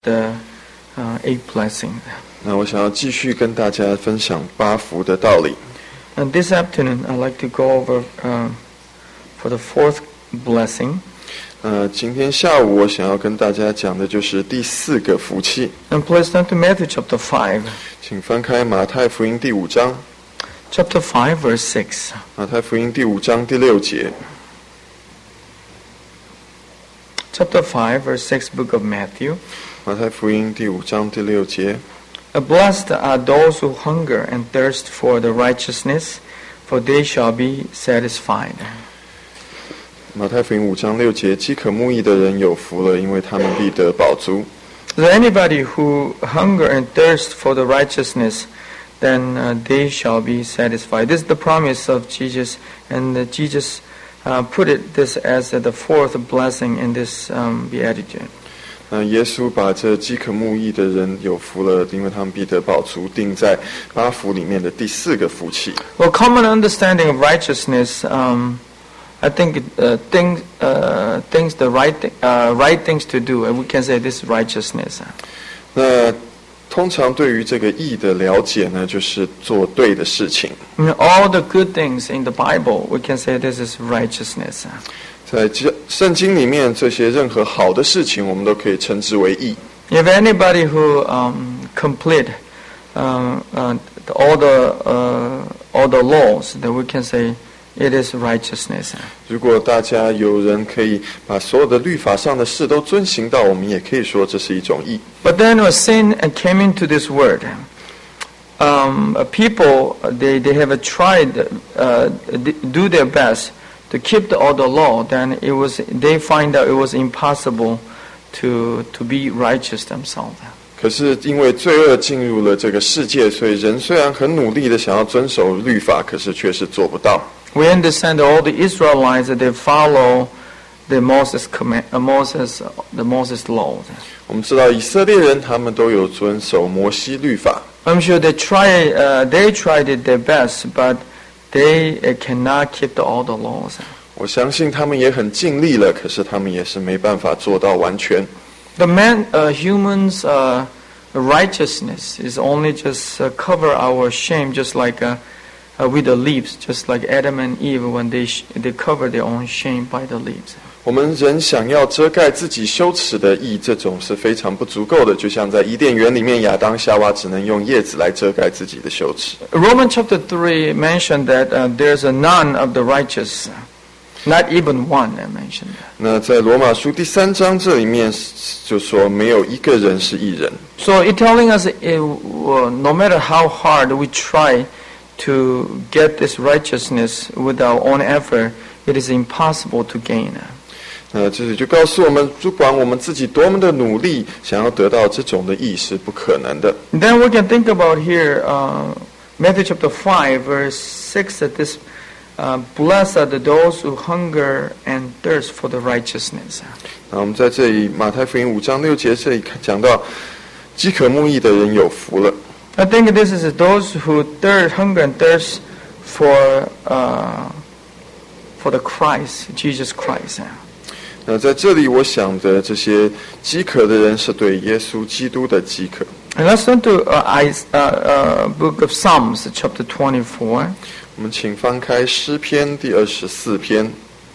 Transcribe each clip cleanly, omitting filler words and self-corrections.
the 8 blessing. 那我想要继续跟大家分享8福的道理。 And this afternoon, I'd like to go over for the 4th blessing. 今天下午我想要跟大家讲的就是第4个福气。 And please turn to Matthew chapter 5. 请翻开马太福音第5章。 Chapter 5, verse 6. 马太福音第5章第6节。 Chapter 5, verse 6, book of Matthew. 马太福音第5章第6节。 Blessed are those who hunger and thirst for the righteousness, for they shall be satisfied. 马太福音5章6节，饥渴慕义的人有福了，因为他们必得饱足。 So anybody who hunger and thirst for the righteousness, then they shall be satisfied. This is the promise of Jesus, and Jesus put this as the 4th blessing in this beatitude. 耶稣把这饥渴慕义的人有福了，因为他们必得饱足，定在8福里面的第4个福气。 Well, common understanding of righteousness, I think things the right things to do, and we can say this is righteousness. 那通常对于这个义的了解呢，就是做对的事情。 All the good things in the Bible, we can say this is righteousness. 在圣经里面，这些任何好的事情，我们都可以称之为义。 If anybody who complete all the laws, then we can say it is righteousness. 如果大家有人可以把所有的律法上的事都遵行到，我们也可以说这是一种义。 But then when sin came into this world, people they have tried do their best to keep all the law. Then they find out it was impossible to be righteous themselves. 可是因为罪恶进入了这个世界，所以人虽然很努力的想要遵守律法，可是却是做不到。 We understand that all the Israelites they follow the Moses law. 我们知道以色列人他们都有遵守摩西律法。 I'm sure they tried it their best, but they cannot keep all the laws. 我相信他们也很尽力了，可是他们也是没办法做到完全。 The humans' righteousness is only just cover our shame, just like with the leaves, just like Adam and Eve when they cover their own shame by the leaves. 我们人想要遮盖自己羞耻的义，这种是非常不足够的。就像在伊甸园里面，亚当夏娃只能用叶子来遮盖自己的羞耻。 Romans chapter 3 mentioned that there's none of the righteous, not even one. I mentioned that. 那在罗马书第3章这里面就说，没有一个人是义人。 So it telling us, no matter how hard we try to get this righteousness with our own effort, it is impossible to gain. 这里就告诉我们，不管我们自己多么的努力，想要得到这种的义是不可能的。 Then we can think about here, Matthew chapter 5, verse 6, that this blessed are those who hunger and thirst for the righteousness. 那我们在这里马太福音5章6节这里讲到，饥渴慕义的人有福了。 I think this is those who hunger and thirst for the Christ, Jesus Christ. 那在这里我想的这些饥渴的人是对耶稣基督的饥渴。 And let's turn to book of Psalms, chapter 24. 我们请翻开诗篇第24篇。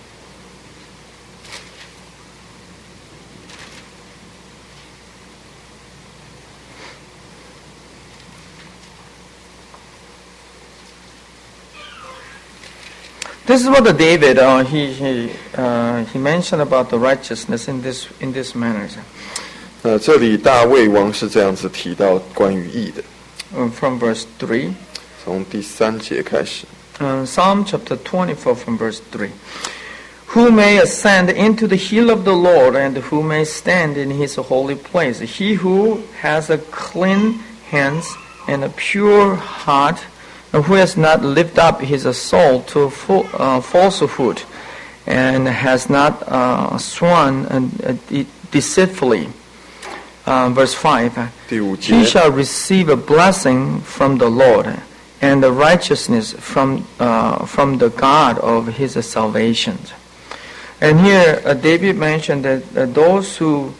This is what David he mentioned about the righteousness in this manner. 这里大卫王是这样子提到关于义的。 From verse 3. 从第3节开始。 Psalm chapter 24 from verse 3. Who may ascend into the hill of the Lord, and who may stand in his holy place? He who has a clean hands and a pure heart, who has not lifted up his soul to falsehood, and has not sworn deceitfully. Verse 5. He shall receive a blessing from the Lord, and the righteousness from the God of his salvation. And here David mentioned that those who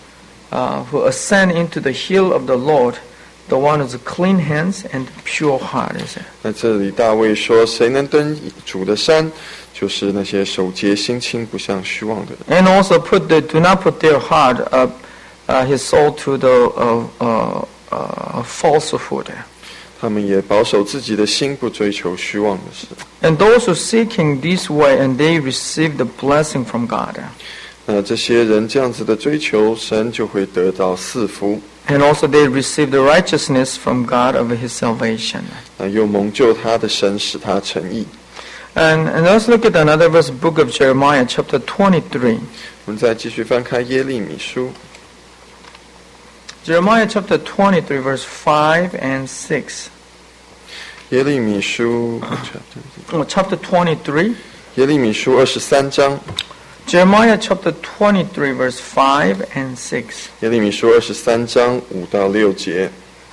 who ascend into the hill of the Lord, the one who's clean hands and pure heart. 那这里大卫说：“谁能登主的山？就是那些手洁心清、不向虚妄的人。” And also do not put their heart his soul to the falsehood. 他们也保守自己的心，不追求虚妄的事。 And those who seeking this way, and they receive the blessing from God. 那这些人这样子的追求，神就会得到赐福。 And also they receive the righteousness from God of His salvation. 那又蒙救他的神，使他成义。 And let's look at another verse, book of Jeremiah, chapter 23. 我们再继续翻开耶利米书， Jeremiah chapter 23, verse 5 and 6. 耶利米书 Chapter 23. 耶利米书23章， Jeremiah chapter 23, verse 5 and 6. 耶利米书23章5到6节。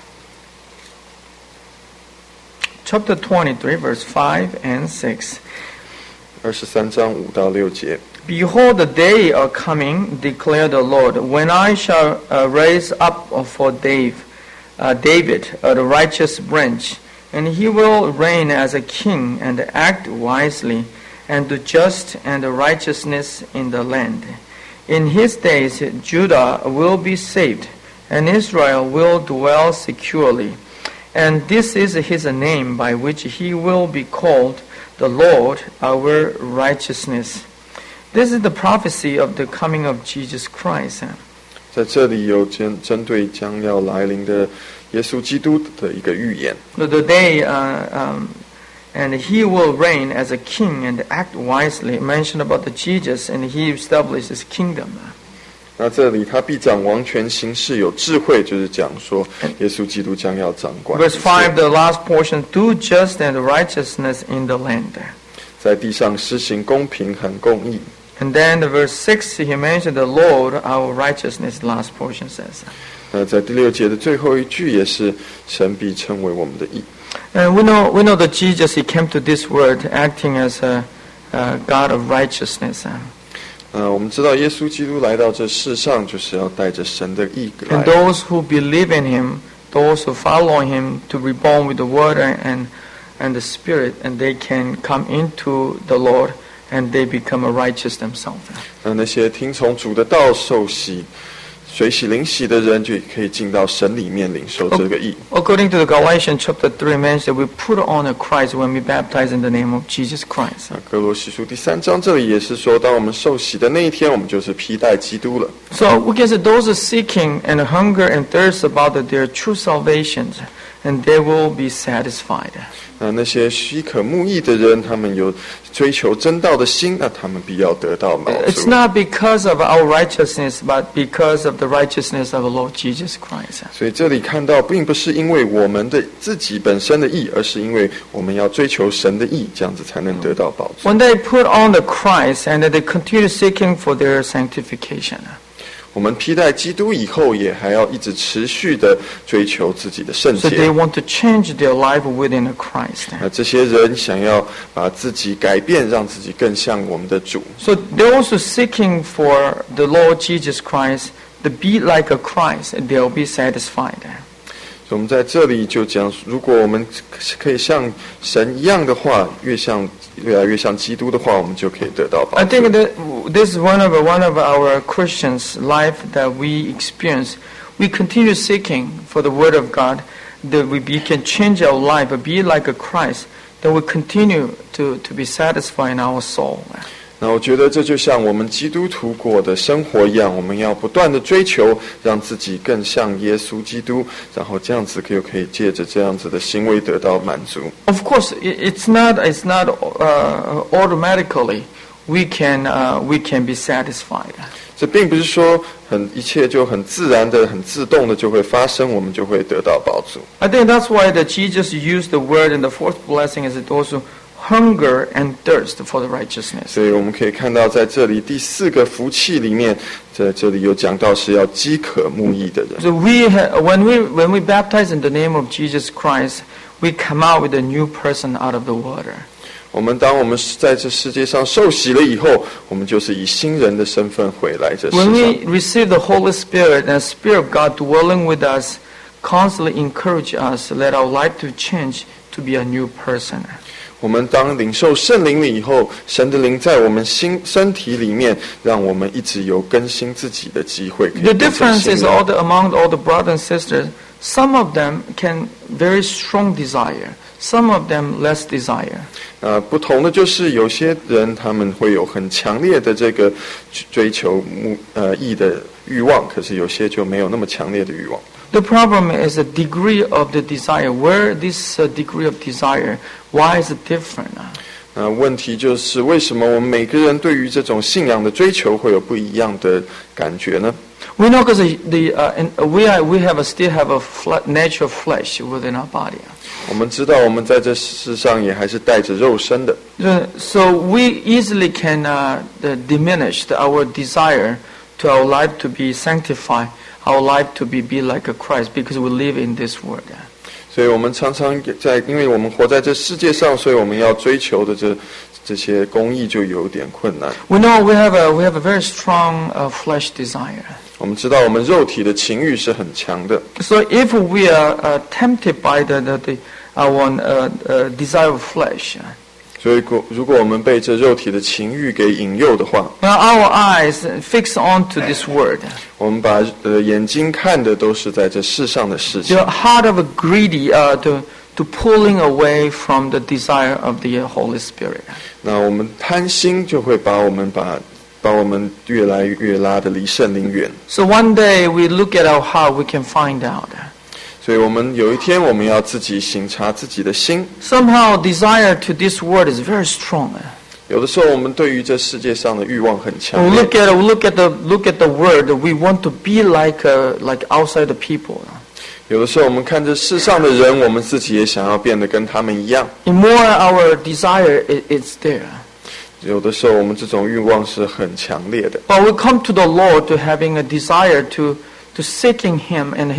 Chapter 23, verse 5 and 6. 23章5到6节。 Behold, the day are coming, declare the Lord, when I shall raise up for David the righteous branch, and he will reign as a king and act wisely, and do just and righteousness in the land. In his days Judah will be saved, and Israel will dwell securely. And this is his name by which he will be called, the Lord our righteousness. This is the prophecy of the coming of Jesus Christ. 在这里有针对将要来临的耶稣基督的一个预言。 The day, and he will reign as a king and act wisely. Mentioned about the Jesus, and he established his kingdom. 那这里他必掌王权行事有智慧，就是讲说耶稣基督将要掌管。 Verse 5, the last portion, do just and righteousness in the land. 在地上施行公平和公义。 And then the verse 6, he mentioned the Lord, our righteousness, the last portion says. 那在第6节的最后一句也是神必称为我们的义。 And we know that Jesus, he came to this world acting as a God of righteousness. 我们知道耶稣基督来到这世上，就是要带着神的义来。 And those who believe in him, those who follow him, to be born with the word and the Spirit, and they can come into the Lord, and they become a righteous themselves. 那些听从主的道、受洗、水洗灵洗的人，就可以进到神里面领受这个义。 According to the Galatians chapter 3 mentions that we put on a Christ when we baptize in the name of Jesus Christ. 哥罗西书第3章这里也是说，当我们受洗的那一天，我们就是披戴基督了。 So we can say those are seeking and hunger and thirst about their true salvations, and they will be satisfied. 那些许可慕义的人，他们有追求真道的心，那他们必要得到满足。 It's not because of our righteousness, but because of the righteousness of the Lord Jesus Christ. 所以这里看到，并不是因为我们的自己本身的义，而是因为我们要追求神的义，这样子才能得到宝座。 When they put on the Christ and they continue seeking for their sanctification. 我们披戴基督以后，也还要一直持续的追求自己的圣 So they 洁。 want to change their life within the Christ. 那这些人想要把自己改变，让自己更像我们的主。 So those who seeking for the Lord Jesus Christ, to be like a Christ, they'll be satisfied. 所以我们在这里就讲，如果我们可以像神一样的话，越来越像基督的话，我们就可以得到宝 I 座。 think that this is one of our Christians' life that we experience. We continue seeking for the Word of God, that we can change our life, be like a Christ, that we continue to be satisfied in our soul. 那我觉得这就像我们基督徒过的生活一样，我们要不断的追求，让自己更像耶稣基督，然后这样子就可以借着这样子的行为得到满足。 Of course, it's not automatically we can be satisfied. 这并不是说一切就很自然的、很自动的就会发生，我们就会得到宝足。 I think that's why that Jesus used the word in the fourth blessing is those who hunger and thirst for the righteousness. 所以我们可以看到，在这里第4个福气里面，在这里有讲到是要饥渴慕义的人。 So when we baptize in the name of Jesus Christ, we come out with a new person out of the water. 当我们在这世界上受洗了以后，我们就是以新人的身份回来这世 When 上。 we receive the Holy Spirit and the Spirit of God dwelling with us, constantly encourage us, let our life to change to be a new person. 我们当领受圣灵了以后，神的灵在我们身体里面，让我们一直有更新自己的机会。 The difference is among all the brothers and sisters, some of them can very strong desire, some of them less desire. 不同的就是有些人他们会有很强烈的这个追求义的欲望，可是有些就没有那么强烈的欲望。 The problem is the degree of the desire. Where this degree of desire, why is it different? 问题就是为什么我们每个人对于这种信仰的追求会有不一样的感觉呢？ We know because we still have a natural flesh within our body. 我们知道我们在这世上也还是带着肉身的， So we easily can diminish our desire to our life to be sanctified, our life to be like a Christ, because we live in this world. 所以我们常常因为我们活在这世界上，所以我们要追求的这些公义就有点困难。 We know we have a very strong flesh desire. 我们知道我们肉体的情欲是很强的， So if we are tempted by our desire of flesh, 所以如果我们被这肉体的情欲给引诱的话， our eyes fix onto this word. 我们把眼睛看的都是在这世上的事情 The， heart of a greedy to pulling away from the desire of the Holy Spirit. 那我们贪心就会把我们越来越拉得离圣灵远。 So one day we look at our heart, we can find out. 所以我们有一天我们要自己省察自己的心。 Somehow desire to this word is very strong. 有的时候我们对于这世界上的欲望很强 We 烈。 look at the word. We want to be like outside the people. 有的时候我们看这世上的人，我们自己也想要变得跟他们一样。 The more our desire is there. 有的时候我们这种欲望是很强烈的。 But we come to the Lord to having a desire to seeking Him and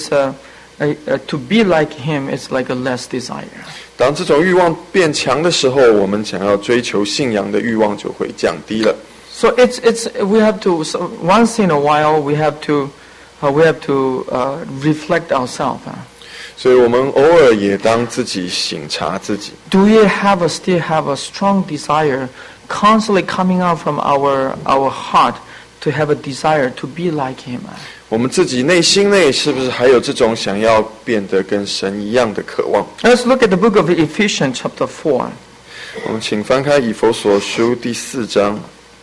to be like Him is like a less desire. 当这种欲望变强的时候，我们想要追求信仰的欲望就会降低了。 So we have to once in a while we have to reflect ourselves. 所以我们偶尔也当自己省察自己。 Do we still have a strong desire constantly coming out from our heart to have a desire to be like Him? 我们自己内心内是不是还有这种想要变得跟神一样的渴望？ Let's look at the book of Ephesians chapter 4. 我们请翻开以弗所书第4章。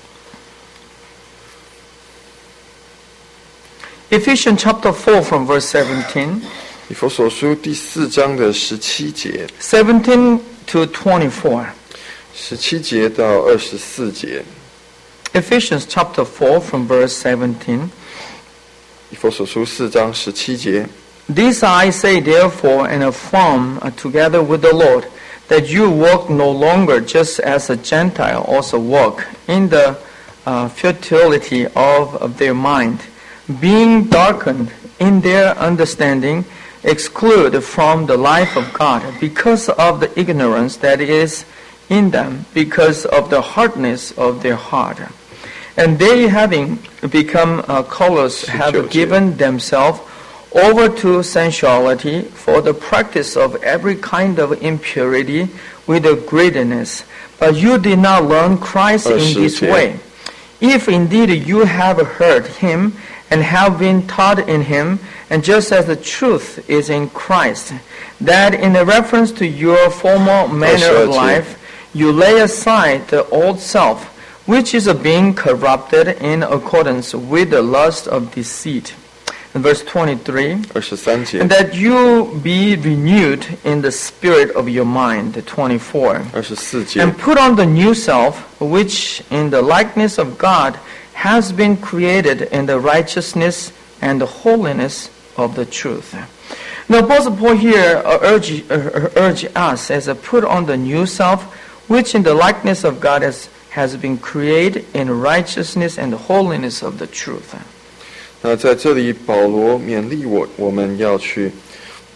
Ephesians chapter 4 from verse 17. 以弗所书第4章的17节 17 to 24. ，17节到24节。 Ephesians chapter 4 from verse 17. 以弗所书4章17节。 This I say therefore and affirm together with the Lord, that you walk no longer just as the Gentile also walk, in the futility of their mind, being darkened in their understanding, excluded from the life of God because of the ignorance that is in them, because of the hardness of their heart. And they, having become callous, have given themselves over to sensuality for the practice of every kind of impurity with a greediness. But you did not learn Christ in this way. If indeed you have heard Him and have been taught in Him, and just as the truth is in Christ, that in reference to your former manner of life, you lay aside the old self, which is being corrupted in accordance with the lust of deceit. And verse 23, 23节 and that you be renewed in the spirit of your mind. 24, 24节 and put on the new self, which in the likeness of God has been created in the righteousness and the holiness of the truth. Now, Apostle Paul here urge us as a put on the new self, which in the likeness of God has been created in righteousness and the holiness of the truth. 那在这里，保罗勉励我们要去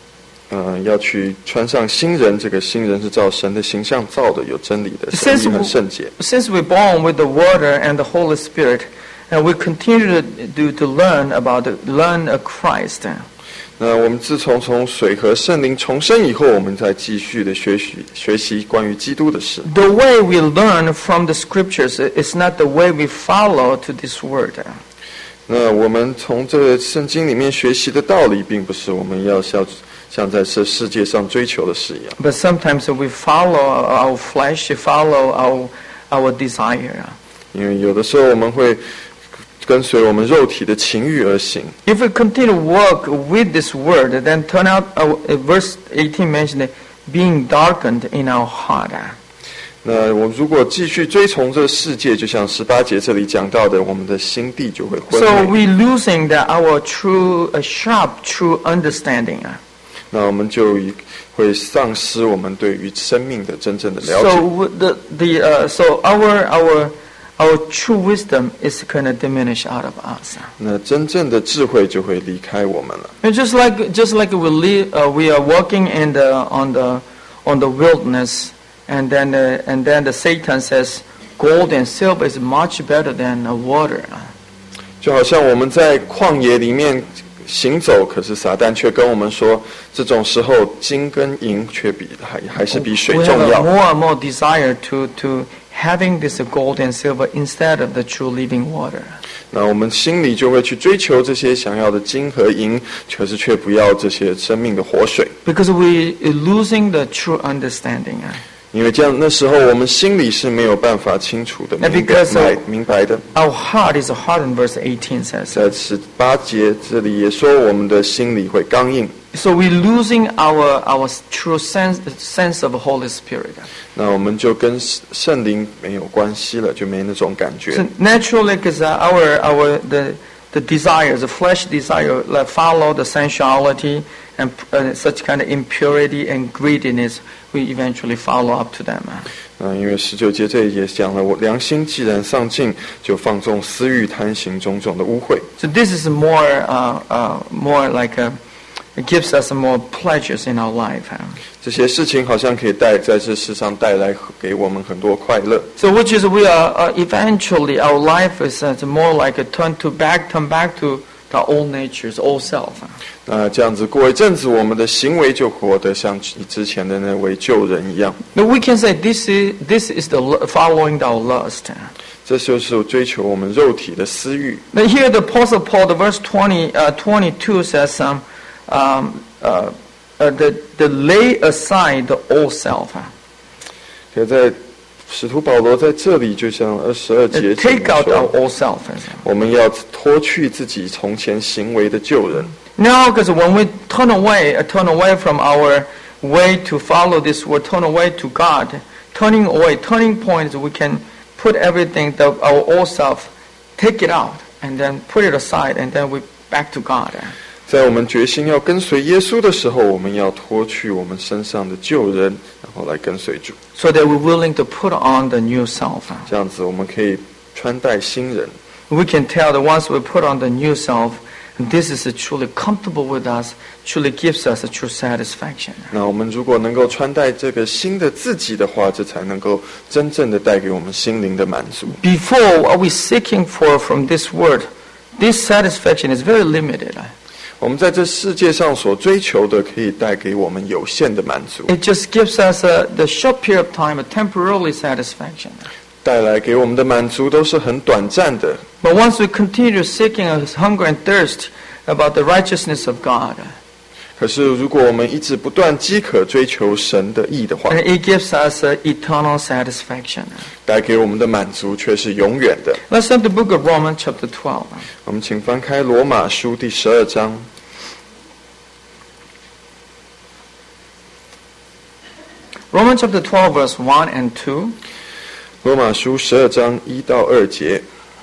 要去穿上新人，这个新人是照神的形象造的，有真理的神意和圣洁。 Since we're born with the water and the Holy Spirit, and we continue to learn Christ. 那我们自从水和圣灵重生以后，我们再继续的学习关于基督的事。 The way we learn from the Scriptures is not the way we follow to this word. 那我们从这个圣经里面学习的道理，并不是我们要像在这世界上追求的事一样。 But sometimes we follow our flesh, follow our desire. 因为有的时候我们会跟随我们肉体的情欲而行。 If we continue to work with this word, then turn out, verse 18 mentioned, being darkened in our heart. 那我如果继续追从这个世界，就像18节这里讲到的，我们的心地就会昏 So 昧。 we losing our sharp, true understanding. 那我们就会丧失我们对于生命的真正的了解。 So our true wisdom is going to diminish out of us. 那真正的智慧就会离开我们了。 And just like we are walking on the wilderness, and then the Satan says, gold and silver is much better than water. 就好像我们在旷野里面行走，可是撒旦却跟我们说，这种时候金跟银却还是比水 We 重 have 要。 more and more desire to having this gold and silver instead of the true living water. 那我们心里就会去追求这些想要的金和银，可是却不要这些生命的活水。 Because we are losing the true understanding. 因为这样，那时候我们心里是没有办法清楚的明白的。 Our heart is hardened, verse 18 says. 在18节这里也说，我们的心里会刚硬。 So we're losing our true sense of the Holy Spirit. 那我们就跟圣灵没有关系了，就没那种感觉。 So naturally, because the desires, the flesh desire, follow the sensuality and such kind of impurity and greediness, we eventually follow up to them. 因为19节这里也讲了，我良心既然丧尽，就放纵私欲，贪行种种的污秽。 So this is more like it gives us more pleasures in our life. 这些事情好像可以在这世上带来给我们很多快乐。 So which is we are eventually our life is more like a turn back to the old nature's old self. 那这样子过一阵子，我们的行为就活得像之前的那位旧人一样。 Now we can say this is the following our lust. 这就是追求我们肉体的私欲。 Now here the Apostle Paul, the verse 22 says, the lay aside the old self. 可在使徒保罗在这里，就像22节 Take out our 说， old self. 我们要脱去自己从前行为的旧人。 Now, because when we turn away from our way to follow this word, turn away to God, turning point is we can put everything, our old self, take it out, and then put it aside, and then we back to God. 在我们决心要跟随耶稣的时候，我们要脱去我们身上的旧人，然后来跟随主。 So that we're willing to put on the new self. 这样子，我们可以穿戴新人。 We can tell that once we put on the new self, this is truly comfortable with us, truly gives us a true satisfaction. 那我们如果能够穿戴这个新的自己的话，这才能够真正的带给我们心灵的满足。 Before, what we're seeking for from this word, this satisfaction is very limited. 我们在这世界上所追求的，可以带给我们有限的满足， It just gives us the short period of time, a temporary satisfaction. 带来给我们的满足都是很短暂的。 But once we continue seeking a hunger and thirst about the righteousness of God, 可是如果我们一直不断饥渴追求神的义的话， and it gives us eternal satisfaction. 带给我们的满足却是永远的。 Let's turn to the book of Romans chapter 12. 我们请翻开罗马书第12章。 Romans chapter 12, verse 1 and 2. 罗马书12章1到2节。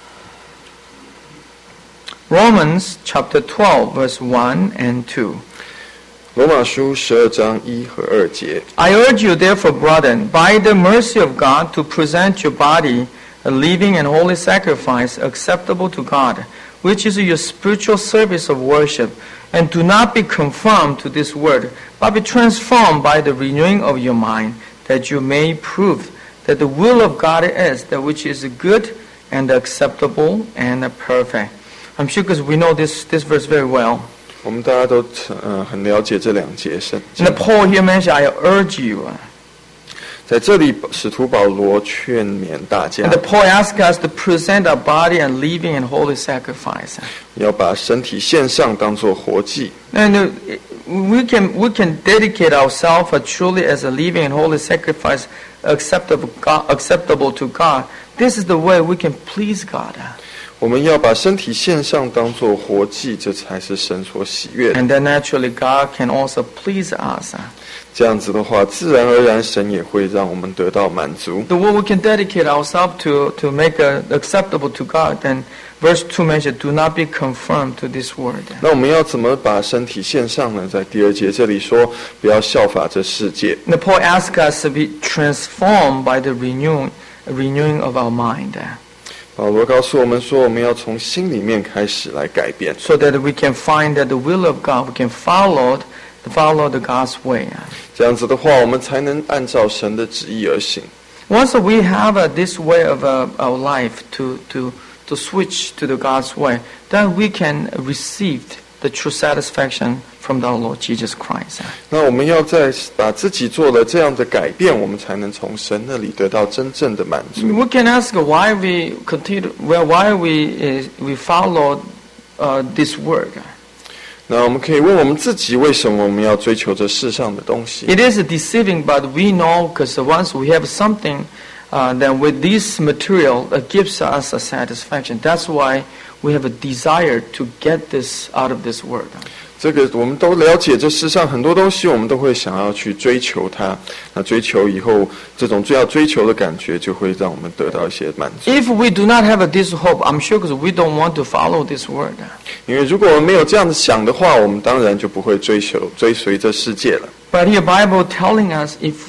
Romans chapter 12, verse 1 and 2. 罗马书12章1和2节。 I urge you, therefore, brethren, by the mercy of God, to present your body a living and holy sacrifice acceptable to God, which is your spiritual service of worship. And do not be conformed to this world, but be transformed by the renewing of your mind, that you may prove that the will of God is that which is good and acceptable and perfect. I'm sure because we know this verse very well. 我们大家都很了解这两节圣经。 And Paul here mentioned, I urge you. 在这里，使徒保罗劝勉大家 And Paul asks us to present our body and living and holy sacrifice. 要把身体献上，当作活祭。 And we can dedicate ourselves truly as a living and holy sacrifice acceptable to God. This is the way we can please God. 我们要把身体献上，当作活祭，这才是神所喜悦的。 And then naturally God can also please us. 这样子的话，自然而然神也会让我们得到满足。 The way we can dedicate ourselves to make it acceptable to God, then verse 2 mentioned, do not be conformed to this world. 那我们要怎么把身体献上呢？在第2节这里说，不要效法这世界。 And Paul asks us to be transformed by the renewing of our mind. 保罗告诉我们说，我们要从心里面开始来改变， So that we can find that the will of God, we can follow the God's way. 这样子的话，我们才能按照神的旨意而行。 Once we have this way of our life to switch to the God's way, then we can receive the true satisfaction from our Lord Jesus Christ. 那我们要再把自己做了这样的改变，我们才能从神那里得到真正的满足。 We can ask why we continue, why we follow this word. 那我们可以问我们自己，为什么我们要追求这世上的东西？ It is deceiving, but we know because once we have something, then with this material, it gives us a satisfaction. That's why we have a desire to get this out of this world. 这个我们都了解，这世上很多东西，我们都会想要去追求它。那追求以后，这种最要追求的感觉，就会让我们得到一些满足。 If we do not have this hope, I'm sure because we don't want to follow this word. 因为如果我们没有这样子想的话，我们当然就不会追随这世界了。 But here Bible telling us if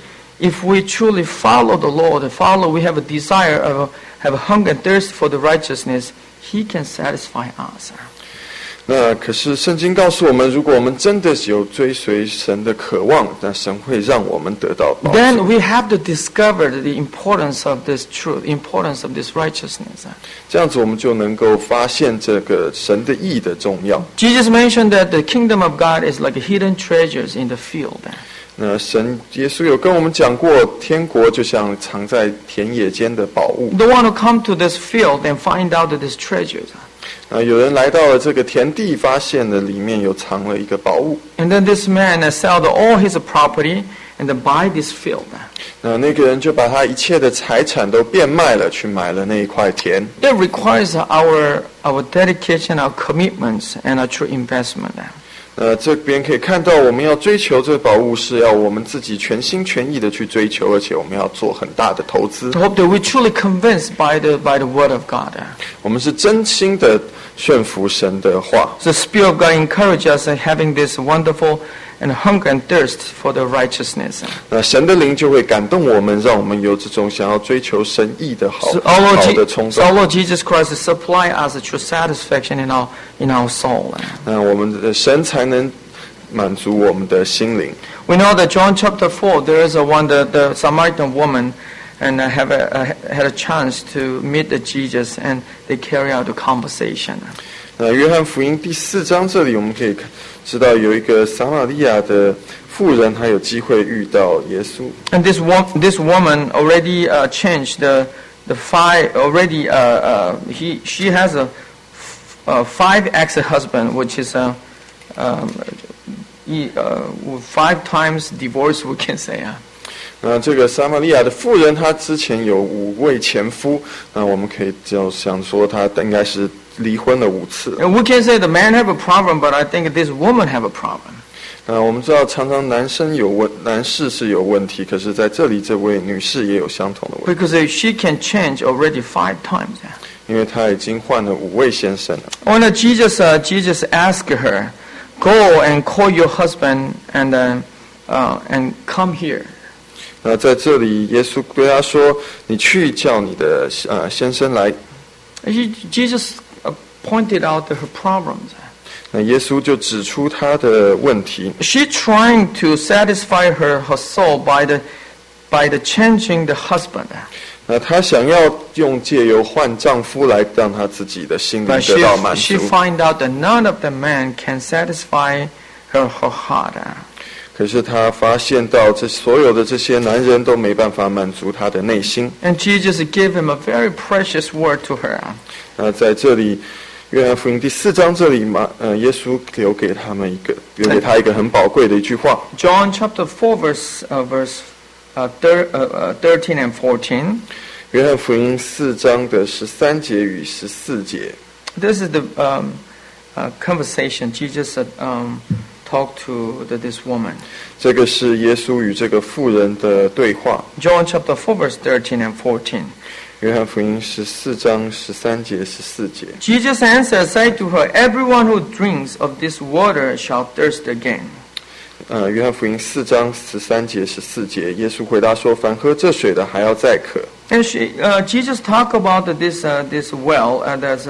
we truly follow the Lord, we have a desire have a hunger and thirst for the righteousness, He can satisfy us. 那可是圣经告诉我们，如果我们真的有追随神的渴望，那神会让我们得到保 Then 守。 we have to discover the importance of this truth, importance of this righteousness. 这样子，我们就能够发现这个神的义的重要。 Jesus mentioned that the kingdom of God is like hidden treasures in the field. 那耶稣有跟我们讲过，天国就像藏在田野间的宝物。 The one who come to this field and find out that this treasures. 有人来到了这个田地，发现了里面有藏了一个宝物。 And then this man sell all his property and then buy this field. 那个人就把他一切的财产都变卖了，去买了那一块田。 It requires our dedication, our commitments, and our true investment. 这边可以看到，我们要追求这个宝物，是要我们自己全心全意的去追求，而且我们要做很大的投资。 I hope that we're truly convinced by the word of God. 我们是真心的顺服神的话。 The Spirit of God encourages us in having this wonderful and hunger and thirst for the righteousness. 那神的灵就会感动我们，让我们有这种想要追求神意的好 So our 的冲 So 动。 our Lord Jesus Christ supply us a true satisfaction in our soul. 那我们的神才能满足我们的心灵。 We know that John chapter 4, there is the Samaritan woman and had a chance to meet Jesus, and they carry out a conversation. 那约翰福音第4章这里，我们可以知道有一个撒玛利亚的妇人，她有机会遇到耶稣。 And this woman already changed the five already. She has a 5 ex-husband, which is 5 times divorce, we can say. 那这个撒玛利亚的妇人，她之前有5位前夫，那我们可以就想说，她应该是离婚了5次。 And we can say the man have a problem, but I think this woman have a problem. 我们知道常常男士是有问题，可是在这里这位女士也有相同的问题， Because she can change already 5 times. 因为她已经换了5位先生了。 When Jesus asked her, "Go and call your husband and come here." 那在这里，耶稣对她说：“你去叫你的先生来。” Jesus pointed out her problems. 那耶稣就指出他的问题。 She trying to satisfy her soul by the changing the husband. 那她想要用借由换丈夫来让她自己的心灵 But 得到满 she 足。 find out that none of the men can satisfy her heart. 可是她发现到所有的这些男人都没办法满足她的内心。 And Jesus gave him a very precious word to her. 那在这里，约翰福音第4章这里耶稣留给他一个很宝贵的一句话。 John chapter 4 verse 13 and 14. 约翰福音4章的13节与14节。 This is the conversation Jesus talked to this woman. 这个是耶稣与这个妇人的对话。 John chapter 4 verse 13 and 14. 约翰福音14章13节14节。 Jesus answered, said to her, everyone who drinks of this water shall thirst again. 约翰福音4章13节14节，耶稣回答说：“凡喝这水的，还要再渴。” And Jesus talked about this well, that's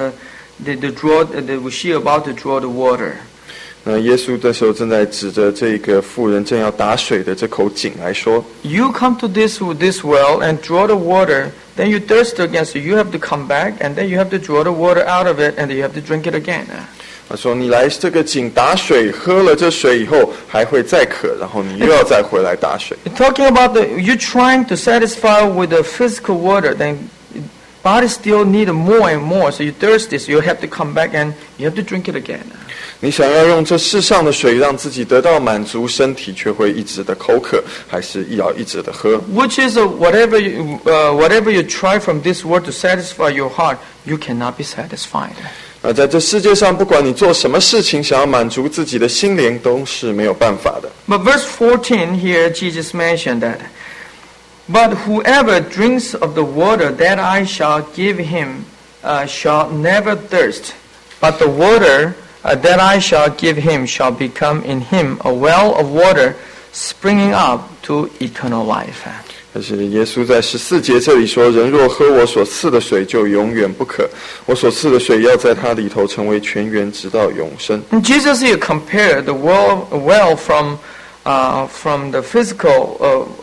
she about to draw the water. 那耶稣这时候正在指着这个妇人正要打水的这口井来说 You come to this well and draw the water, then you thirst again, so you have to come back, and then you have to draw the water out of it, and then you have to drink it again. 他说：“你来这个井打水，喝了这水以后还会再渴，然后你又要再回来打水。” Talking about you trying to satisfy with the physical water, then body still need more and more, so you thirsty, so you have to come back and you have to drink it again. 你想要用这世上的水让自己得到满足，身体却会一直的口渴，还是要一直的喝？ Which is whatever you try from this world to satisfy your heart, you cannot be satisfied. 在这世界上，不管你做什么事情，想要满足自己的心灵，都是没有办法的。 But verse 14 here, Jesus mentioned that. But whoever drinks of the water that I shall give him shall never thirst. But the water that I shall give him shall become in him a well of water springing up to eternal life. 但是耶稣在14节这里说：“人若喝我所赐的水，就永远不渴。我所赐的水要在他里头成为泉源，直到永生。” And Jesus here compared the well from the physical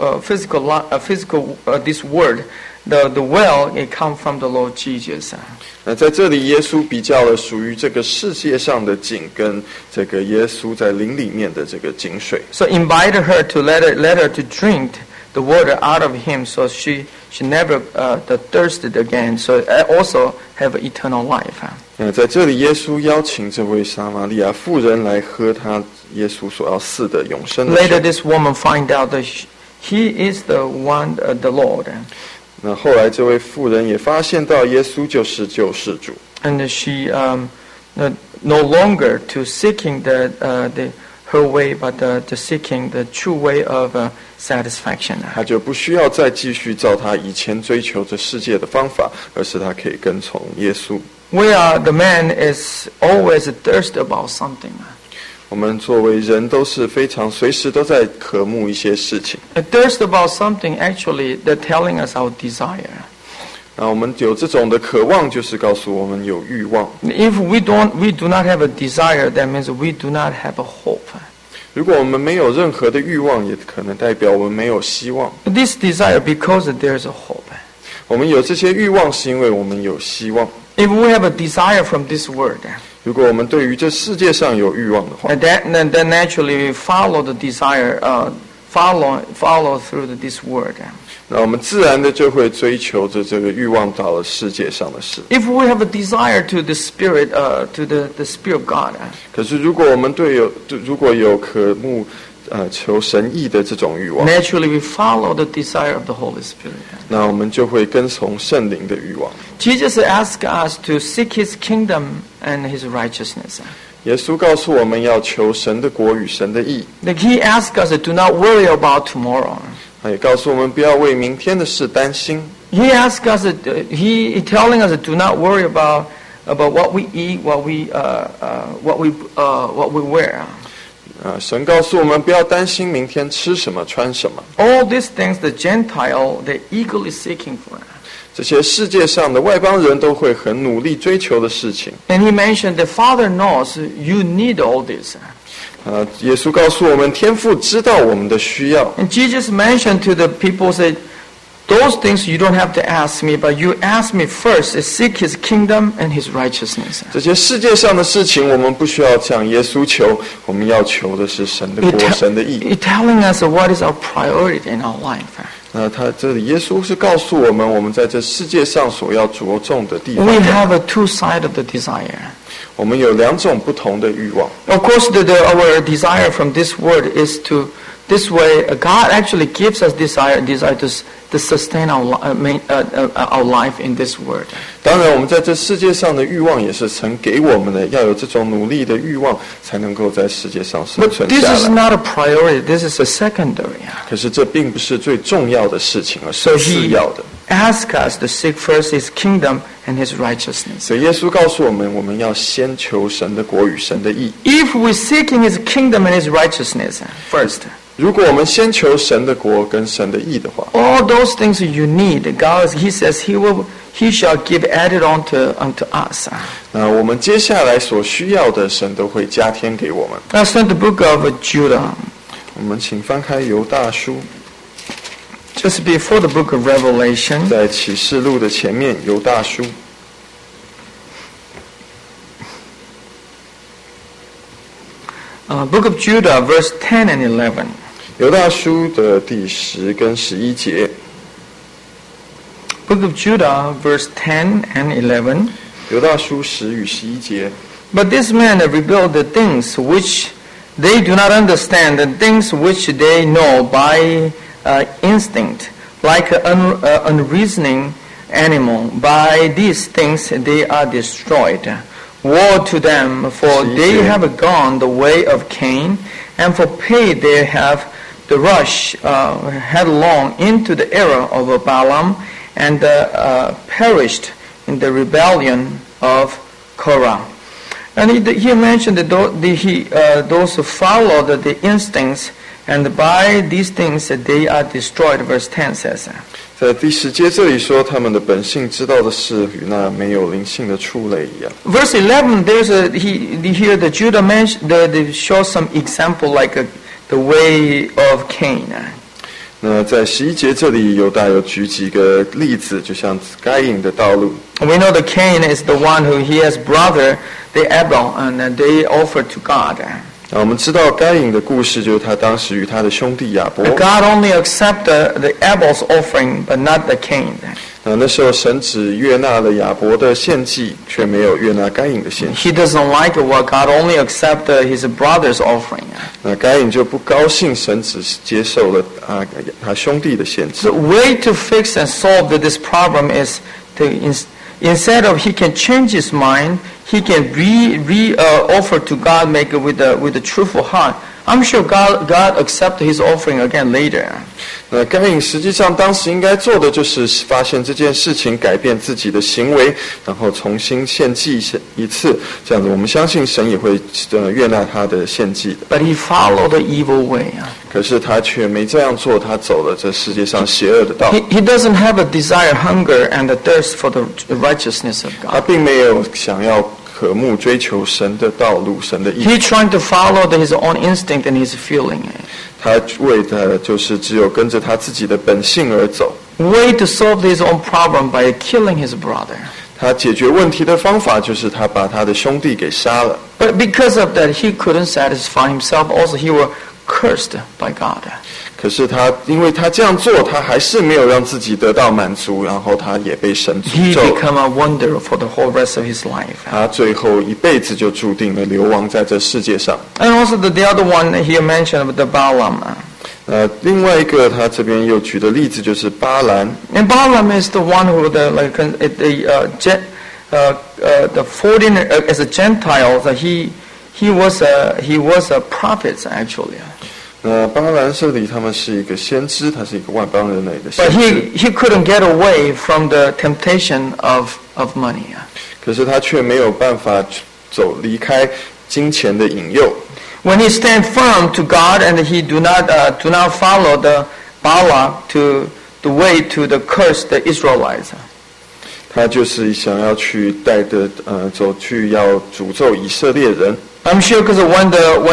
this word. The well it comes from the Lord Jesus. 那在这里，耶稣比较了属于这个世界上的井跟这个耶稣在灵里面的这个井水。 So invited her to let her to drink the water out of him, so she never thirsted again. So also have eternal life. 在这里，耶稣邀请这位撒玛利亚妇人来喝他耶稣所要赐的永生的水。 Later, this woman find out that he is the one, the Lord. 那后来，这位妇人也发现到耶稣就是救世主。 And she no longer to seeking her way, but to seeking the true way of satisfaction. 他就不需要再继续照他以前追求这世界的方法，而是他可以跟从耶稣。 Where the man is always thirst about something. 我们作为人都是非常随时都在渴慕一些事情。 A thirst about something, actually, they're telling us our desire. 那我们有这种的渴望，就是告诉我们有欲望。 If we do not have a desire, that means we do not have a hope. 如果我们没有任何的欲望，也可能代表我们没有希望。 This desire because there's a hope. 我们有这些欲望，是因为我们有希望。 If we have a desire from this world, 如果我们对于这世界上有欲望的话， then naturally we follow the desire, follow through this word. 那我们自然的就会追求着这个欲望到了世界上的事。 If we have a desire to the Spirit, to the Spirit of God, 可是如果我们如果有渴慕求神意的这种欲望， naturally we follow the desire of the Holy Spirit. 那我们就会跟从圣灵的欲望。 Jesus asked us to seek His kingdom and His righteousness. 耶稣告诉我们要求神的国与神的义。 Like He asked us to not worry about tomorrow. 他也告诉我们不要为明天的事担心。 He asked us, He telling us to not worry about what we eat, what we wear. 神告诉我们不要担心明天吃什么穿什么。 All these things the Gentile they're eagerly seeking for. 这些世界上的外邦人都会很努力追求的事情。 And he mentioned the Father knows you need all this. 耶稣告诉我们，天父知道我们的需要。 And Jesus mentioned to the people, said, those things you don't have to ask me, but you ask me first, seek his kingdom and his righteousness. 这些世界上的事情，我们不需要向耶稣求，我们要求的是神的国、神的义。 It's telling us what is our priority in our life. 他这里耶稣是告诉我们，我们在这世界上所要着重的地方。 We have a two sides of the desire. 我们有两种不同的欲望。 Of course, our desire from this word is to, this way, God actually gives us desire to sustain our life in this word. 当然，我们在这世界上的欲望也是神给我们的，要有这种努力的欲望，才能够在世界上生 But 存 this 下 is 来。 not a priority. This is a secondary. 可是这并不是最重要的事情，而 So 是次 he 要的。 asks us to seek first his kingdom and his righteousness. 所以耶稣告诉我们，我们要先求神的国与神的义。 If we seeking his kingdom and his righteousness first, 如果我们先求神的国跟神的义的话， all those things you need, God, he says he shall give added unto us. 那我们接下来所需要的，神都会加添给我们。 Let's turn to the book of Judah, 我们请翻开犹大书， just before the book of Revelation. 在启示录的前面，犹大书。 Book of Judah, verse 10 and 11. 犹大书的第10跟11节， Book of Judah, verse 10 and 11. 犹大书10与11节。 But this man revealed the things which they do not understand, the things which they know by instinct, like an unreasoning animal. By these things they are destroyed. Woe to them, for they have gone the way of Cain, and for pay they have the rush headlong into the error of Balaam, and perished in the rebellion of Korah. And he mentioned that those who follow the instincts, and by these things they are destroyed. Verse 10 says. 在第10节这里说，他们的本性知道的事与那没有灵性的畜类一样。 Verse 11, here the Judah they show some example like the way of Cain. 那在11节这里，犹大有举几个例子，就像该隐的道路。 We know that Cain is the one who he has brother, the Abel, and they offer to God. 我们知道该隐的故事，就是他当时与他的兄弟亚伯。 God only accept the Abel's offering, but not the Cain. 那时候神只悦纳了亚伯的献祭，却没有悦纳该隐的献祭。 He doesn't like what God only accept his brother's offering. 那该隐就不高兴，神只接受了他兄弟的献祭。 The way to fix and solve this problem is to instead of he can change his mind, he can offer to God, make it with a truthful heart. I'm sure God accept his offering again later. 那该隐实际上当时应该做的就是发现这件事情，改变自己的行为，然后重新献祭一次，这样子我们相信神也会悦纳他的献祭的。 But he followed the evil way. 可是他却没这样做，他走了这世界上邪恶的道。 He doesn't have a desire, hunger, and a thirst for the righteousness of 他 God. 并没有想要渴慕追求神的道路，神的义。 He's trying to follow his own instinct and his feeling. 他为的就是只有跟着他自己的本性而走。 Way to solve his own problem by killing his brother. 他解决问题的方法就是他把他的兄弟给杀了。 But because of that, he couldn't satisfy himself. Also, he was cursed by God. 可是因为他这样做，他还是没有让自己得到满足，然后他也被神 He 诅咒。 became a wanderer for the whole rest of his life. 他最后一辈子就注定了流亡在这世界上。 And also the other one he mentioned, the Balaam. 另外一个他这边又举的例子就是巴兰。 And Balaam is the one who the foreigner as a Gentile. That he was a prophet actually. 巴兰这里他们是一个先知，他是一个外邦人类的先 But 知。 he couldn't get away from the temptation of money. 可是他却没有办法离开金钱的引诱。 When he stand firm to God and he do not follow the Bala to the way to the curse the Israelites. 他就是想要去带着走去要诅咒以色列人。 I'm sure because when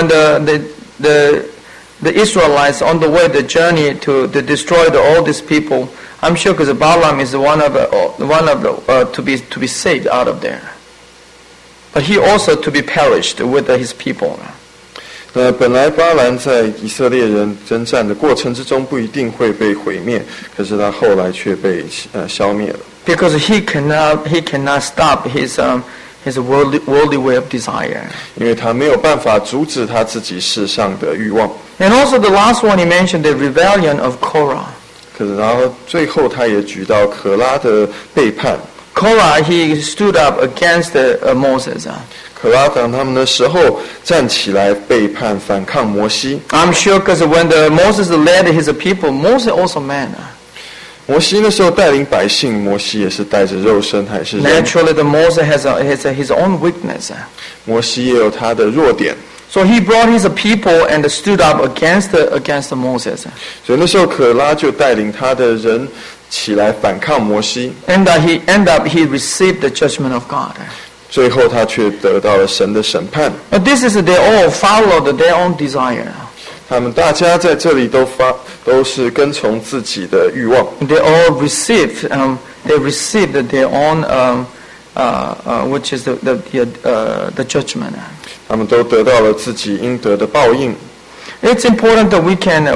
the Israelites on the way the journey to destroy all these people, I'm sure because Balaam is one of the to be saved out of there, but he also to be perished with his people. 那本来巴兰在以色列人征战的过程之中不一定会被毁灭，可是他后来却被消灭了。 Because he cannot stop his worldly way of desire. 因为他没有办法阻止他自己世上的欲望。 And also the last one he mentioned the rebellion of Korah. 可是然后最后他也举到可拉的背叛。 Korah he stood up against Moses. 可拉当他们的时候站起来背叛反抗摩西。 I'm sure because when Moses led his people, Moses also man. 摩西那时候带领百姓，摩西也是带着肉身，还是人。 Naturally, the Moses has his own weakness. 摩西也有他的弱点。 So he brought his people and stood up against Moses. 所以那时候可拉就带领他的人起来反抗摩西。 And he received the judgment of God. 最后他却得到了神的审判。 But this is they all followed their own desire. 他们大家在这里都是跟从自己的欲望。 They all received their own which is the judgment. 他们都得到了自己应得的报应。 It's important that we can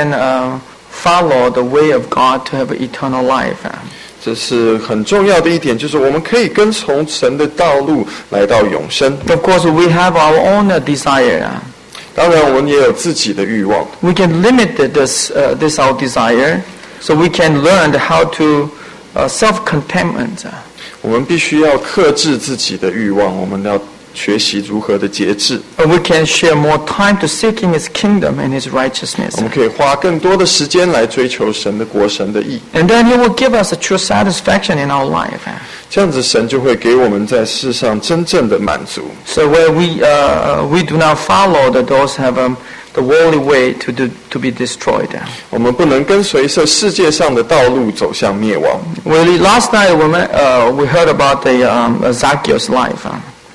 follow the way of God to have eternal life. 这是很重要的一点，就是我们可以跟从神的道路来到永生。 Of course, we have our own desire. 当然，我们也有自己的欲望。 We can limit this our desire, so we can learn how to self-contentment. 我们必须要克制自己的欲望，我们要学习如何的节制。 We can share more time to seeking His kingdom and His righteousness. 我们可以花更多的时间来追求神的国、神的义。 And then He will give us a true satisfaction in our life. 这样子，神就会给我们在世上真正的满足。 So where we do not follow those have the worldly way to be destroyed. 我们不能跟随着世界上的道路走向灭亡。 Well, last night we heard about the Zacchaeus' life.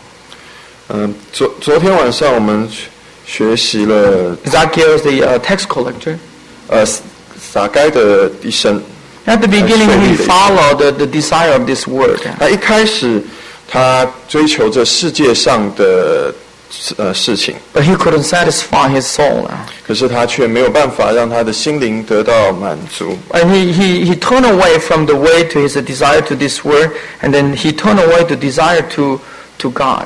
昨天晚上我们学习了 Zacchaeus, the tax collector. 撒该的一生。 At the beginning, he followed the desire of this world. 一开始他追求着世界上的事情， But he couldn't satisfy his soul. 可是他却没有办法让他的心灵得到满足。 And he turned away from the way to his desire to this world, and then he turned away to desire to God.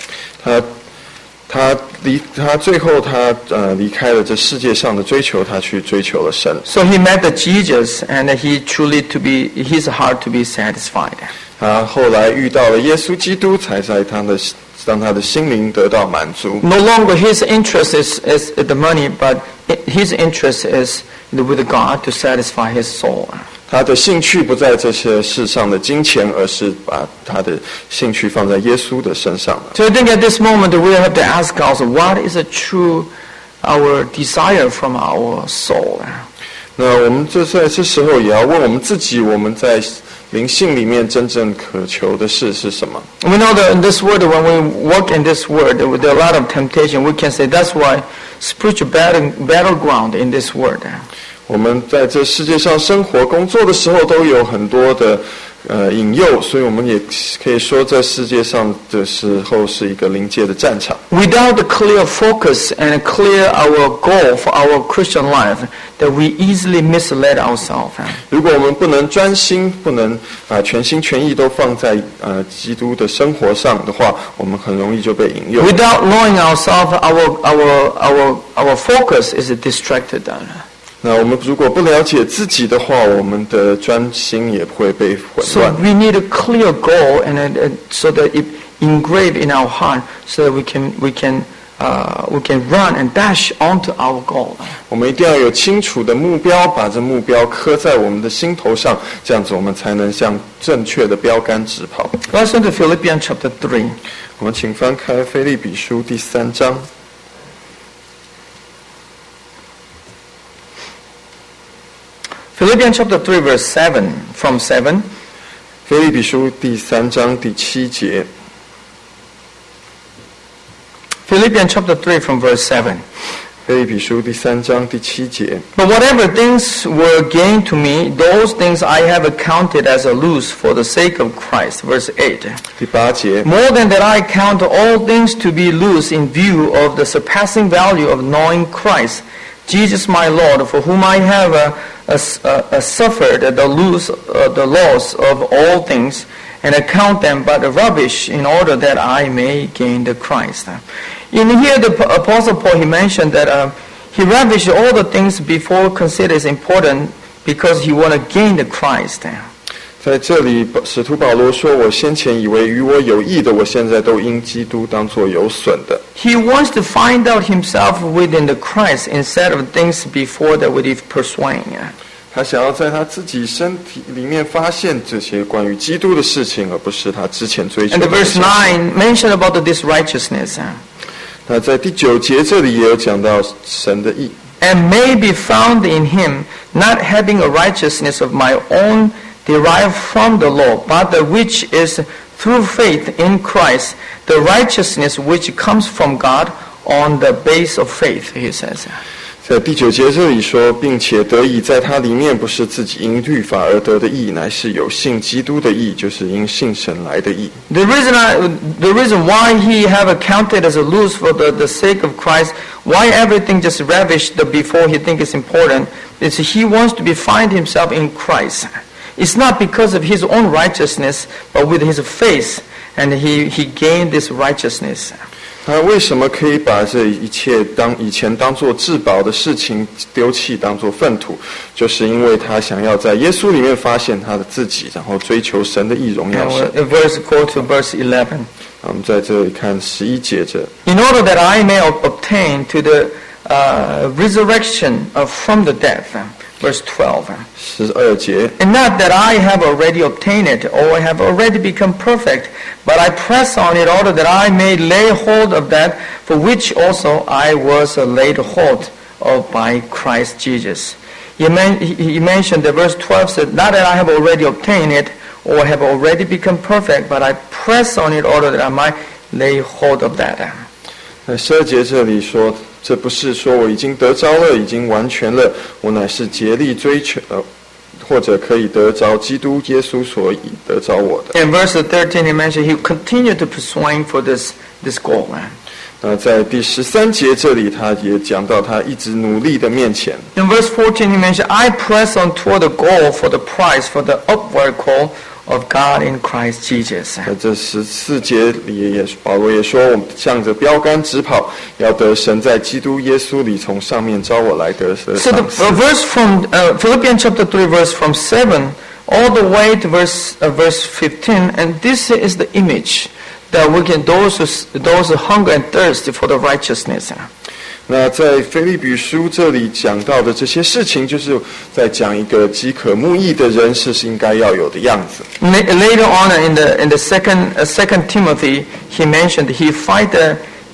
他最后离开了这世界上的追求，他去追求了神。 So he met the Jesus, and he truly his heart to be satisfied. 他后来遇到了耶稣基督，才让他的心灵得到满足。 No longer his interest is the money, but his interest is with God to satisfy his soul. 他的兴趣不在这些世上的金钱，而是把他的兴趣放在耶稣的身上。 So I think at this moment we have to ask ourselves, what is our desire from our soul? 那我们在这时候也要问我们自己，我们在灵性里面真正渴求的事是什么？ We know that in this world, when we walk in this world, there are a lot of temptation. We can say that's why spiritual battleground in this world. 我们在这世界上生活、工作的时候，都有很多的引诱，所以我们也可以说，在世界上的时候是一个灵界的战场。 Without the clear focus and clear our goal for our Christian life, that we easily misled ourselves. 如果我们不能专心，不能全心全意都放在基督的生活上的话，我们很容易就被引诱。 Without knowing ourselves, our focus is distracted. 那我们如果不了解自己的话，我们的专心也会被混乱。 So we need a clear goal, and so that it engraved in our heart, so that we can run and dash onto our goal. 我们一定要有清楚的目标，把这目标刻在我们的心头上，这样子我们才能向正确的标杆直跑。 Let's turn to Philippians chapter 3. 我们请翻开腓立比书第3章。 Philippians chapter 3 verse 7, from 7. 腓立比书第3章第7节。 Philippians chapter 3 from verse 7. 腓立比书第3章第7节。 But whatever things were gained to me, those things I have accounted as a loss for the sake of Christ. Verse 8. 第8节。 More than that I count all things to be loss in view of the surpassing value of knowing Christ, Jesus my Lord, for whom I have suffered the loss of all things, and account them but rubbish in order that I may gain the Christ. In here, the Apostle Paul, he mentioned that he ravished all the things before considered as important because he want to gain the Christ. 在这里，使徒保罗说：“我先前以为与我有益的，我现在都因基督当作有损的。” He wants to find out himself within the Christ instead of things before that would pursuing. 他想要在他自己身体里面发现这些关于基督的事情，而不是他之前追求的 And 事 verse 情。 9 mentioned about this righteousness. 那在第9节这里也有讲到神的义。 And may be found in him, not having a righteousness of my own derived from the law, but that which is through faith in Christ, the righteousness which comes from God on the base of faith, he says. 在第9节这里说，并且得以在他里面，不是自己因律法而得的义，乃是有信基督的义，就是因信神来的义。 The reason why he have accounted as a loss for the sake of Christ, why everything just ravished before he think is important, is he wants to find himself in Christ. It's not because of his own righteousness, but with his faith, and he gained this righteousness. 他为什么可以把这一切以前当作至宝的事情丢弃，当作粪土？就是因为他想要在耶稣里面发现他的自己，然后追求神的义，荣耀神。 Go to verse 11. 我们在这里看11节这。 In order that I may obtain to the resurrection from the dead. Verse 12. 12节。 And not that I have already obtained it, or have already become perfect, but I press on in order that I may lay hold of that for which also I was laid hold of by Christ Jesus. He mentioned that verse 12 said, not that I have already obtained it, or have already become perfect, but I press on in order that I might lay hold of that. 在12节这里说，这不是说我已经得着了，已经完全了，我乃是竭力追求，或者可以得着基督耶稣所以得着我的。 In verse 13, he mentioned he continued to pursuing for this goal. 在第13节这里，他也讲到他一直努力的面前。 In verse 14, he mentioned, I press on toward the goal for the prize, for the upward call of God in Christ Jesus. 在这14节里，保罗也说，我们向着标杆直跑，要得神在基督耶稣里从上面招我来得的赏赐。 So the verse from Philippians chapter 3, verse from 7 all the way to verse 15, and this is the image that we can those who hunger and thirst for the righteousness. 那在腓立比书这里讲到的这些事情，就是在讲一个饥渴慕义的人是应该要有的样子。 Later on in the second Timothy, he mentioned he fight the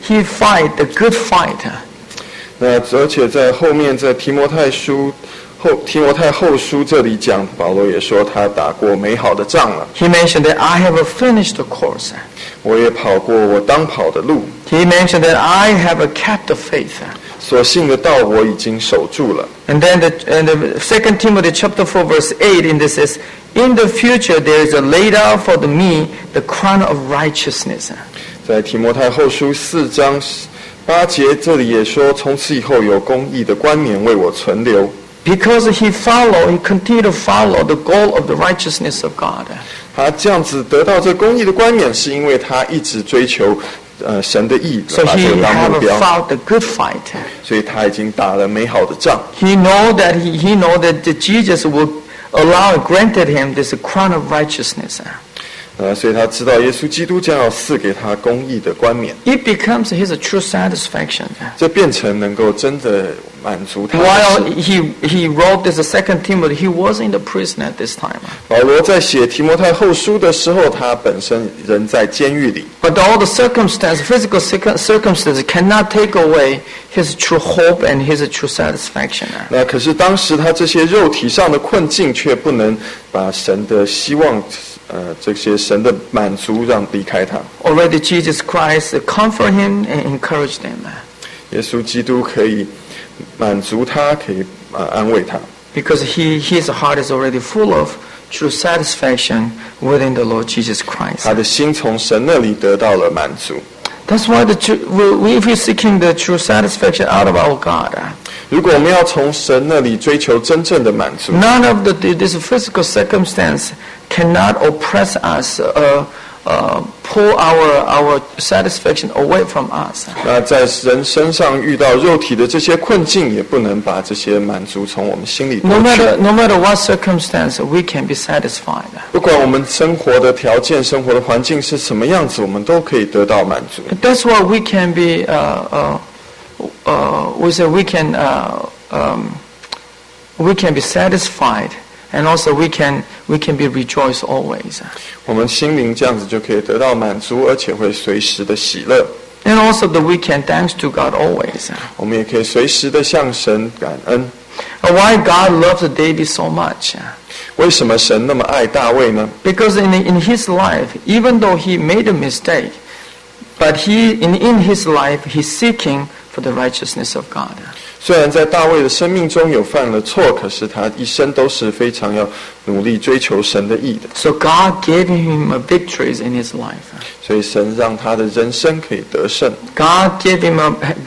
good fight. 那而且在后面在提摩太后书这里讲，保罗也说他打过美好的仗了。 He mentioned that I have finished the course. 我也跑过我当跑的路。 He mentioned that I have kept the faith. 所信的道我已经守住了。 And then in the 2 Timothy chapter 4 verse 8 in this says, in the future there is a laid out for me the crown of righteousness. 在提摩太后书4章8节这里也说，从此以后有公义的冠冕为我存留。 Because he continued to follow the goal of the righteousness of God. 他这样子得到这公义的冠冕，是因为他一直追求神的义，把这个当目标。 So he have fought the good fight. 所以他已经打了美好的仗。 He know that Jesus will granted him this crown of righteousness. 所以他知道耶稣基督将要赐给他公义的冠冕。 It becomes his true satisfaction. 这变成能够真的满足他的事。 While he wrote this 2 Timothy, he was in the prison at this time. 保罗在写提摩太后书的时候，他本身人在监狱里。 But all the physical circumstances cannot take away his true hope and his true satisfaction. 那可是当时他这些肉体上的困境，却不能把神的希望这些神的满足让离开他。 Already Jesus Christ comfort him and encourage them. 耶稣基督可以满足他，可以安慰他。 Because his heart is already full of true satisfaction within the Lord Jesus Christ. 他的心从神那里得到了满足。 That's why if we're seeking the true satisfaction out of our God, 如果我们要从神那里追求真正的满足， none of this physical circumstance cannot oppress us, pull our satisfaction away from us. 那在人身上遇到肉体的这些困境，也不能把这些满足从我们心里夺 No 去。 matter what circumstance, we can be satisfied. 不管我们生活的条件、生活的环境是什么样子，我们都可以得到满足。 That's why we can be, we can be satisfied, and also we can be rejoiced always. 我们心灵这样子就可以得到满足，而且会随时的喜乐。 And also that we can thanks to God always. 我们也可以随时的向神感恩。 Why God loves David so much? 为什么神那么爱大卫呢？ Because in his life, even though he made a mistake, but in his life he's seeking for the righteousness of God. 虽然在大卫的生命中有犯了错，可是他一生都是非常要努力追求神的义的。 So God gave him victories in his life. 所以神让他的人生可以得胜。 God gave him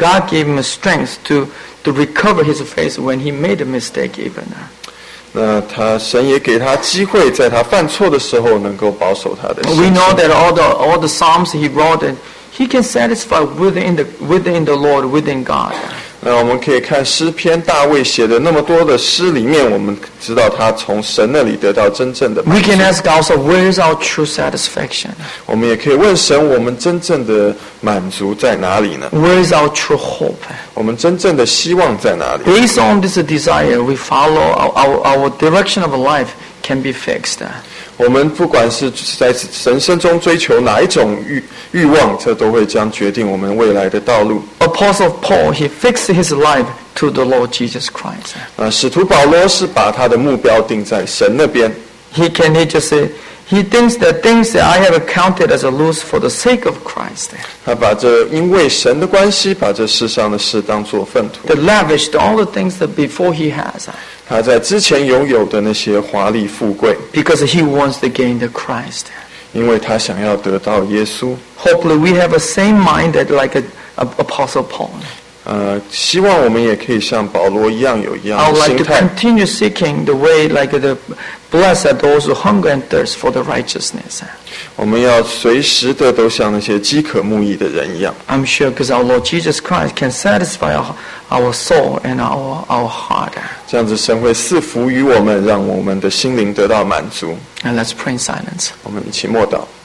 a strength to recover his faith when he made a mistake even. 那神也给他机会，在他犯错的时候能够保守他的心 We 性。 know that all the psalms he wrote, that he can satisfy within the Lord, within God. 那我们可以看诗篇，大卫写的那么多的诗里面，我们知道他从神那里得到真正的满 We 足。 can ask ourselves, where is our true satisfaction? 我们也可以问神，我们真正的满足在哪里呢？ Where is our true hope? 我们真正的希望在哪里？ Based on this desire, we follow our direction of life can be fixed. 我们不管是在人生中追求哪一种欲望，这都会将决定我们未来的道路。 Apostle Paul, he fixed his life to the Lord Jesus Christ. 使徒保罗是把他的目标定在神那边。 He just say, he thinks that things that I have counted as a loss for the sake of Christ. 他把这因为神的关系，把这世上的事当作粪土。 That lavished all the things that before he has. 他在之前拥有的那些华丽富贵， Because he wants to gain the Christ. 因为他想要得到耶稣。 Hopefully we have the same mind that like Apostle Paul. 希望我们也可以像保罗一样有一样 I would 的 like 心 to 态。 continue seeking the way like the blessed are those who hunger and thirst for the righteousness. 我们要随时的都像那些饥渴慕义的人一样。 I'm sure because our Lord Jesus Christ can satisfy our soul and our heart. 这样子，神会赐福于我们，让我们的心灵得到满足。 And let's pray in silence. 我们一起默祷。